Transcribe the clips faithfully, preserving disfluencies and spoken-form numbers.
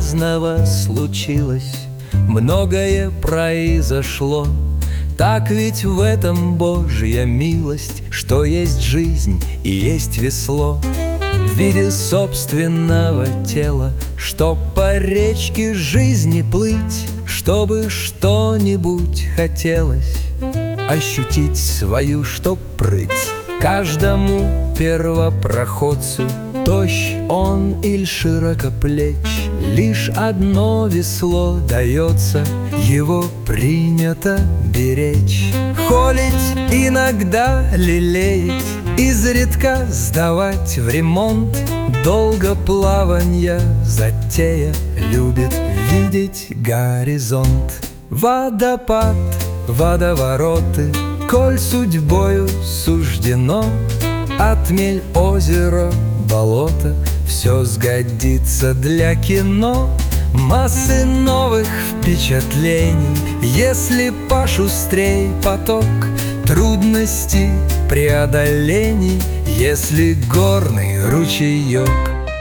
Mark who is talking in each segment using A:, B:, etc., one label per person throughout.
A: разного случилось, многое произошло. Так ведь в этом Божья милость, что есть жизнь и есть весло. В виде собственного тела, чтоб по речке жизни плыть, чтобы что-нибудь хотелось ощутить свою, чтоб прыть. Каждому первопроходцу, тощ он или широкоплеч, лишь одно весло дается, его принято беречь. Холить, иногда лелеять, изредка сдавать в ремонт. Долго плаванья затея, любит видеть горизонт. Водопад, водовороты, коль судьбою суждено, отмель, озеро, болото, все сгодится для кино. Массы новых впечатлений, если пошустрей поток, трудности преодолений, если горный ручеек.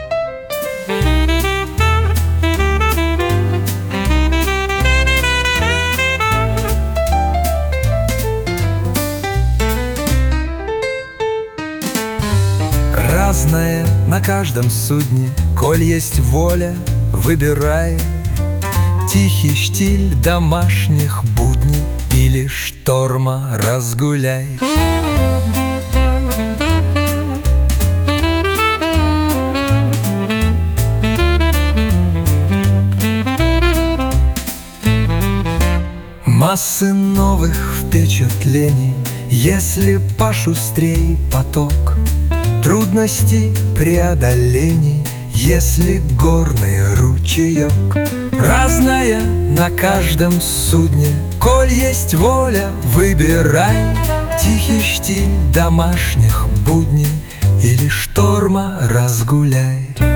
A: Разное на каждом судне, коль есть воля, выбирай. Тихий штиль домашних будней или шторма разгуляй. Массы новых впечатлений, если пошустрей поток, трудностей преодолений, если горный ручеек. Разная на каждом судне, коль есть воля, выбирай. Тихий штиль домашних будней или шторма разгуляй.